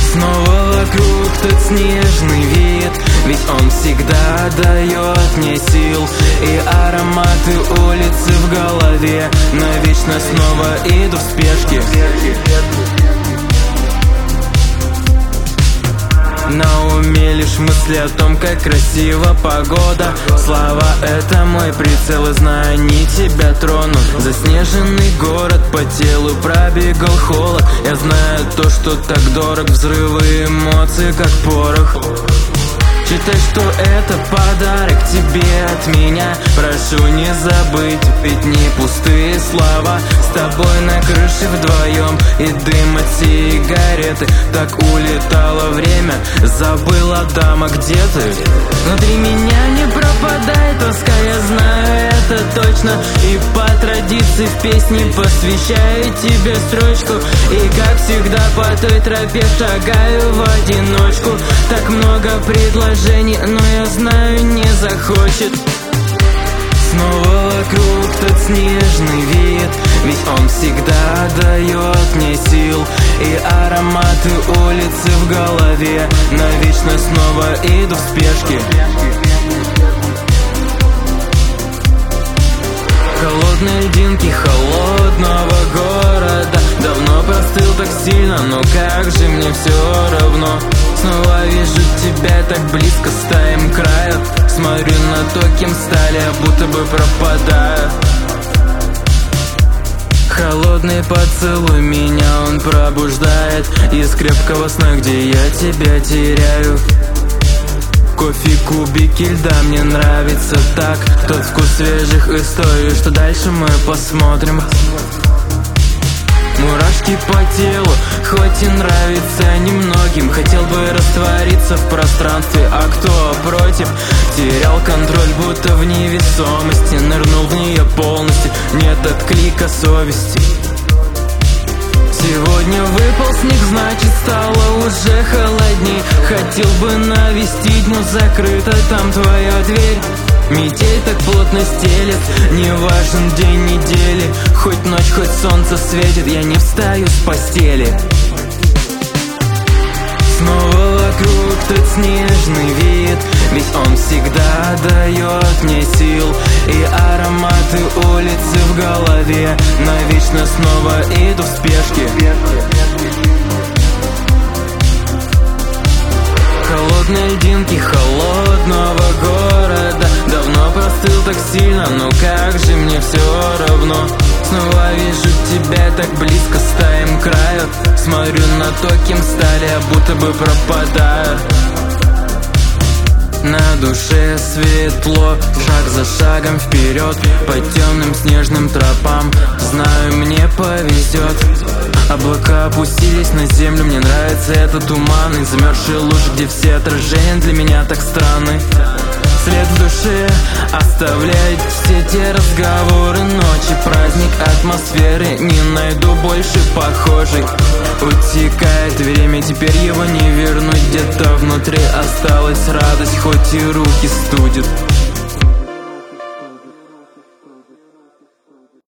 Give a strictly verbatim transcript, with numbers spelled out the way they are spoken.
Снова вокруг тот снежный вид, ведь он всегда дает мне сил. И ароматы улицы в голове, навечно снова иду в спешке. На уме лишь мысли о том, как красива погода. Слова — это мой прицел, и знаю, они тебя тронут. Заснеженный город, по телу пробегал холод. Я знаю то, что так дорог, взрывы эмоций, как порох. Считай, что это подарок тебе от меня. Прошу не забыть, ведь не пустые слова. С тобой на крыше вдвоем и дым от сигареты. Так улетало время, забыла, дама, где ты? Внутри меня не пропадает тоска, я знаю это точно. И по традиции в песне посвящаю тебе строчку. И как всегда по той тропе шагаю в одиночку. Так много предложений, но я знаю, не захочет. Снова вокруг тот снежный вид, ведь он всегда дает мне сил. И ароматы улицы в голове, навечно снова иду в спешке. Холодные льдинки холодного города. Давно простыл так сильно, но как же мне все равно. Снова вижу тебя так близко, стоим краю. Смотрю на то, кем стали, а будто бы пропадаю. Холодный поцелуй, меня он пробуждает из крепкого сна, где я тебя теряю. Кофе, кубики льда, мне нравится так. Тот вкус свежих историй, что дальше мы посмотрим. Мурашки по телу, хоть и нравится немногим. Хотел бы раствориться в пространстве, а кто против? Терял контроль, будто в невесомости. Нырнул в нее полностью, нет отклика совести. Сегодня выпал снег, значит стало уже холодней. Хотел бы навестить, но закрыта там твоя дверь. Метель так плотно стелет, не важен день недели. Хоть ночь, хоть солнце светит, я не встаю с постели. Снова вокруг тот снежный вид, ведь он всегда дает мне сил. И ароматы улицы в голове, навечно снова иду в спешке. Холодные льдинки холодного города. Давно простыл так сильно, но как же мне все равно. Снова вижу тебя так близко, стоим краю. Смотрю на то, кем стали, а будто бы пропадаю. На душе светло, шаг за шагом вперед, по темным снежным тропам. Знаю, мне повезет. Облака опустились на землю, мне нравится этот туман. И замерзшие лужи, где все отражения для меня так странны. След в душе оставляет все те разговоры ночи. Праздник атмосферы, не найду больше похожей. Утекает время, теперь его не вернуть. Где-то внутри осталась радость, хоть и руки студит.